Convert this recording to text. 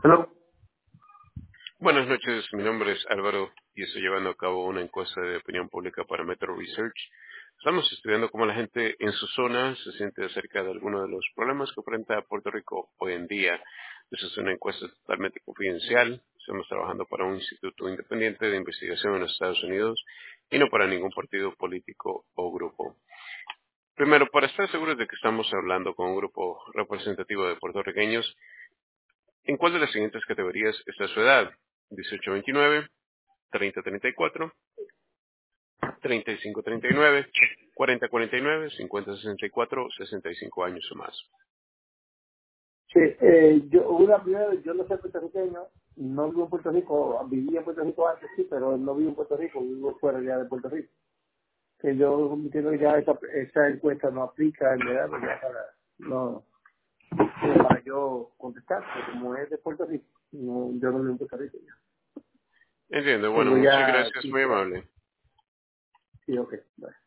Hello. Buenas noches, mi nombre es Álvaro y estoy llevando a cabo una encuesta de opinión pública para Metro Research. Estamos estudiando cómo la gente en su zona se siente acerca de algunos de los problemas que enfrenta Puerto Rico hoy en día. Esta es una encuesta totalmente confidencial. Estamos trabajando para un instituto independiente de investigación en los Estados Unidos y no para ningún partido político o grupo. Primero, para estar seguros de que estamos hablando con un grupo representativo de puertorriqueños, ¿en cuál de las siguientes categorías está su edad? 18-29, 30-34, 35-39, 40-49, 50-64, 65 años o más. Sí, yo no soy puertorriqueño, no vivo en Puerto Rico, viví en Puerto Rico antes, sí, pero no vivo en Puerto Rico, vivo fuera ya de Puerto Rico. Que yo entiendo que ya esa encuesta no aplica en verdad, pues ya no, para yo contestar, porque como es de Puerto Rico, no, yo no vivo en Puerto Rico ya. Entiendo. Bueno, Tengo muchas ya gracias, muy 15 años. amable. Sí, ok, bueno.